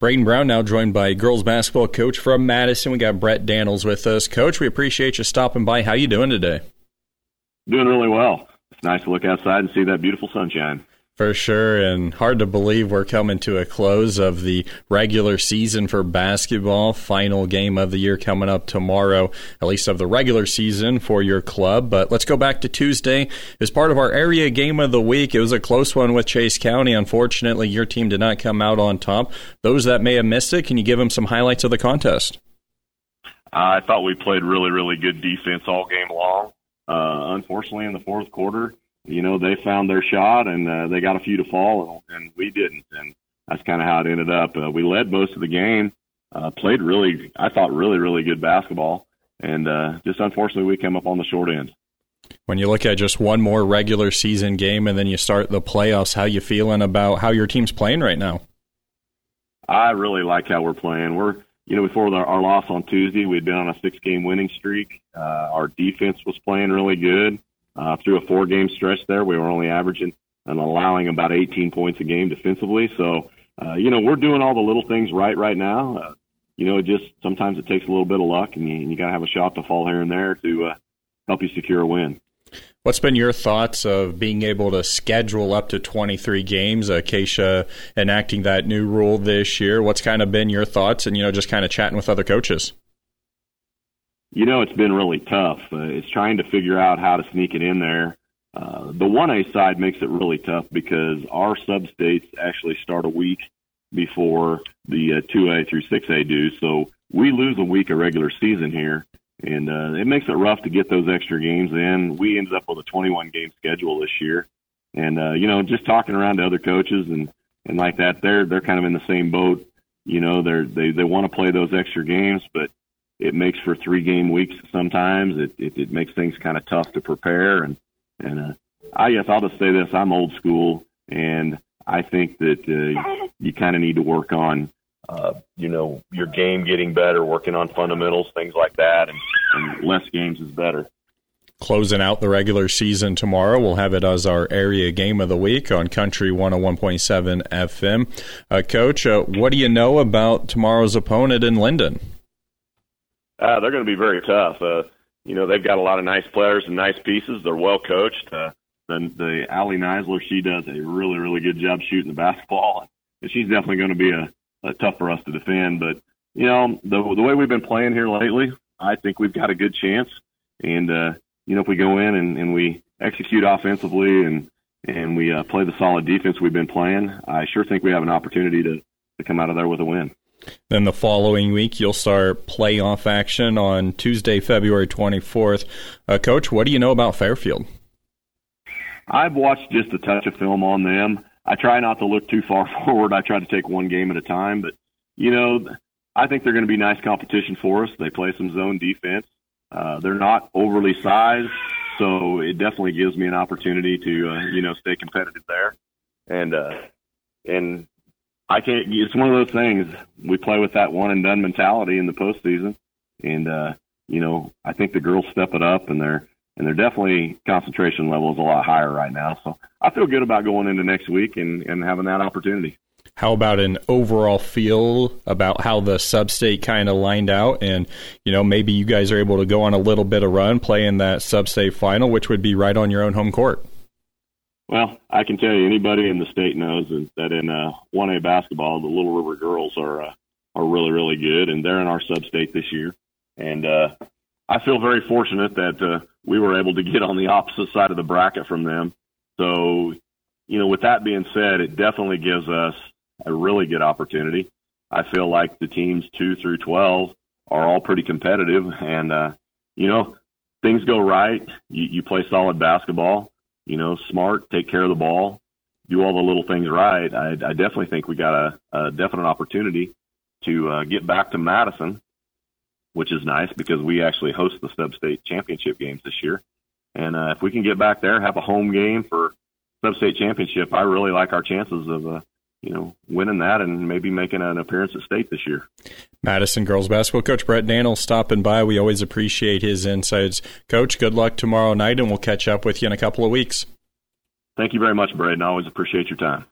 Braden Brown now joined by girls basketball coach from Madison. We got Brett Daniels with us. Coach, we appreciate you stopping by. How you doing today? Doing really well. It's nice to look outside and see that beautiful sunshine. For sure, and hard to believe we're coming to a close of the regular season for basketball. Final game of the year coming up tomorrow, at least of the regular season for your club. But let's go back to Tuesday. As part of our area game of the week, it was a close one with Chase County. Unfortunately, your team did not come out on top. Those that may have missed it, can you give them some highlights of the contest? I thought we played really, really good defense all game long. Unfortunately, in the fourth quarter, they found their shot and they got a few to fall, and we didn't. And that's kind of how it ended up. We led most of the game, played really good basketball, and just unfortunately we came up on the short end. When you look at just one more regular season game and then you start the playoffs, how you feeling about how your team's playing right now? I really like how we're playing. Before our loss on Tuesday, we'd been on a 6-game winning streak. Our defense was playing really good. Through a 4-game stretch there, we were only averaging and allowing about 18 points a game defensively. So, we're doing all the little things right now. Sometimes it takes a little bit of luck, and you got to have a shot to fall here and there to help you secure a win. What's been your thoughts of being able to schedule up to 23 games? Acacia enacting that new rule this year. What's kind of been your thoughts and, just kind of chatting with other coaches? It's been really tough. It's trying to figure out how to sneak it in there. The 1A side makes it really tough because our sub-states actually start a week before the 2A through 6A do. So we lose a week of regular season here, and it makes it rough to get those extra games in. We ended up with a 21-game schedule this year. And, just talking around to other coaches and like that, they're kind of in the same boat. They want to play those extra games, but it makes for 3-game weeks sometimes. It makes things kind of tough to prepare. And I guess I'll just say this, I'm old school, and I think that you kind of need to work on, your game getting better, working on fundamentals, things like that, and less games is better. Closing out the regular season tomorrow, we'll have it as our area game of the week on Country 101.7 FM. Coach, what do you know about tomorrow's opponent in Linden? They're going to be very tough. They've got a lot of nice players and nice pieces. They're well coached. The Allie Neisler, she does a really, really good job shooting the basketball, and she's definitely going to be a tough for us to defend. But the way we've been playing here lately, I think we've got a good chance. And if we go in and we execute offensively and we play the solid defense we've been playing, I sure think we have an opportunity to come out of there with a win. Then the following week, you'll start playoff action on Tuesday, February 24th. Coach, what do you know about Fairfield? I've watched just a touch of film on them. I try not to look too far forward. I try to take one game at a time. But, I think they're going to be nice competition for us. They play some zone defense. They're not overly sized, so it definitely gives me an opportunity to, stay competitive there. And I can't. It's one of those things. We play with that one and done mentality in the postseason, and I think the girls step it up, and they're definitely concentration level is a lot higher right now. So I feel good about going into next week and having that opportunity. How about an overall feel about how the sub-state kind of lined out, and maybe you guys are able to go on a little bit of run, play in that sub-state final, which would be right on your own home court? Well, I can tell you, anybody in the state knows that in 1A basketball, the Little River girls are really, really good, and they're in our sub-state this year. And I feel very fortunate that we were able to get on the opposite side of the bracket from them. So, with that being said, it definitely gives us a really good opportunity. I feel like the teams 2 through 12 are all pretty competitive, and, things go right. You play solid basketball. Smart, take care of the ball, do all the little things right. I definitely think we got a definite opportunity to get back to Madison, which is nice because we actually host the sub-state championship games this year. And if we can get back there, have a home game for sub-state championship, I really like our chances of, winning that and maybe making an appearance at state this year. Madison girls basketball coach Brett Daniels stopping by. We always appreciate his insights. Coach, good luck tomorrow night, and we'll catch up with you in a couple of weeks. Thank you very much, Braden. I always appreciate your time.